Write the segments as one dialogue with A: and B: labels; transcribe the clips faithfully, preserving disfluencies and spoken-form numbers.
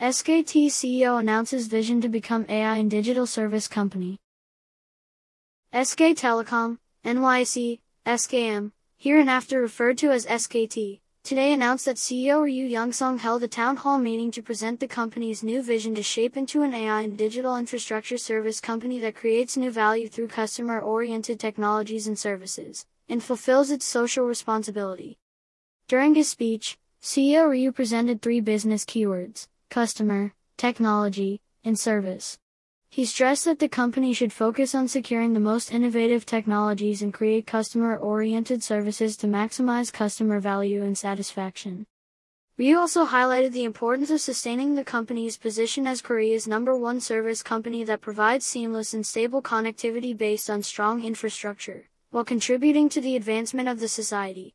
A: S K T C E O announces vision to become A I and digital service company. S K Telecom, N Y C, S K M, hereinafter referred to as S K T, today announced that C E O Ryu Young-sung held a town hall meeting to present the company's new vision to shape into an A I and digital infrastructure service company that creates new value through customer-oriented technologies and services, and fulfills its social responsibility. During his speech, C E O Ryu presented three business keywords: customer, technology, and service. He stressed that the company should focus on securing the most innovative technologies and create customer-oriented services to maximize customer value and satisfaction. Ryu also highlighted the importance of sustaining the company's position as Korea's number one service company that provides seamless and stable connectivity based on strong infrastructure, while contributing to the advancement of the society.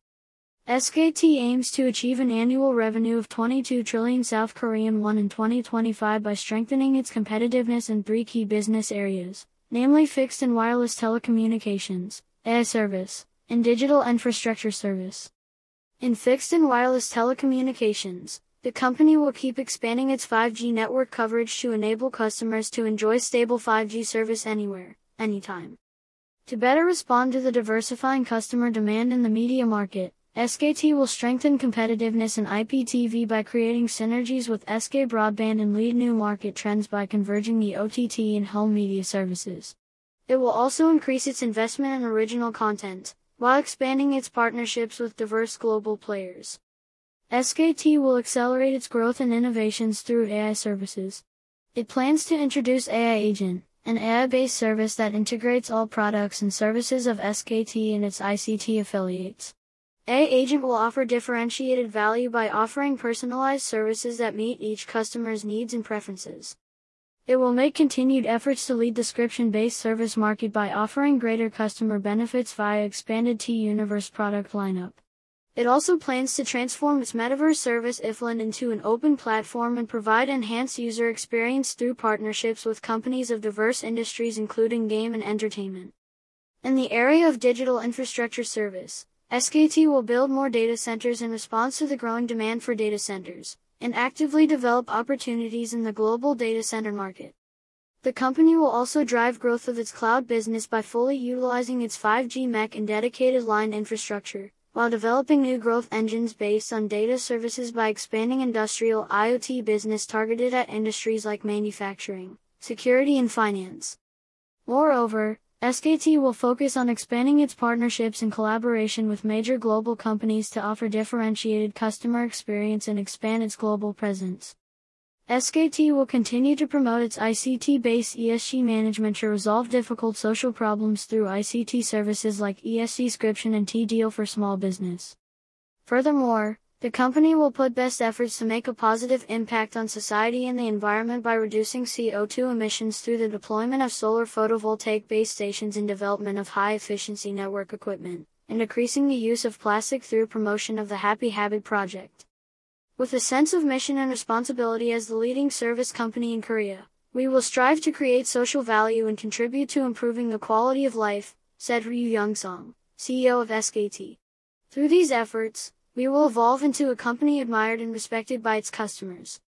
A: S K T aims to achieve an annual revenue of twenty-two trillion South Korean won in twenty twenty-five by strengthening its competitiveness in three key business areas, namely fixed and wireless telecommunications, A I service, and digital infrastructure service. In fixed and wireless telecommunications, the company will keep expanding its five G network coverage to enable customers to enjoy stable five G service anywhere, anytime. To better respond to the diversifying customer demand in the media market, S K T will strengthen competitiveness in I P T V by creating synergies with S K Broadband and lead new market trends by converging the O T T and home media services. It will also increase its investment in original content, while expanding its partnerships with diverse global players. S K T will accelerate its growth and innovations through A I services. It plans to introduce A I Agent, an A I-based service that integrates all products and services of S K T and its I C T affiliates. A I Agent will offer differentiated value by offering personalized services that meet each customer's needs and preferences. It will make continued efforts to lead the subscription-based service market by offering greater customer benefits via expanded T-Universe product lineup. It also plans to transform its metaverse service Ifland into an open platform and provide enhanced user experience through partnerships with companies of diverse industries including game and entertainment. In the area of digital infrastructure service, S K T will build more data centers in response to the growing demand for data centers, and actively develop opportunities in the global data center market. The company will also drive growth of its cloud business by fully utilizing its five G M E C and dedicated line infrastructure, while developing new growth engines based on data services by expanding industrial I O T business targeted at industries like manufacturing, security and finance. Moreover, S K T will focus on expanding its partnerships and collaboration with major global companies to offer differentiated customer experience and expand its global presence. S K T will continue to promote its I C T-based E S G management to resolve difficult social problems through I C T services like E S G Scription and T-Deal for small business. Furthermore, the company will put best efforts to make a positive impact on society and the environment by reducing C O two emissions through the deployment of solar photovoltaic base stations and development of high-efficiency network equipment, and decreasing the use of plastic through promotion of the Happy Habit project. With a sense of mission and responsibility as the leading service company in Korea, we will strive to create social value and contribute to improving the quality of life, said Ryu Young-sung, C E O of S K T. Through these efforts, we will evolve into a company admired and respected by its customers.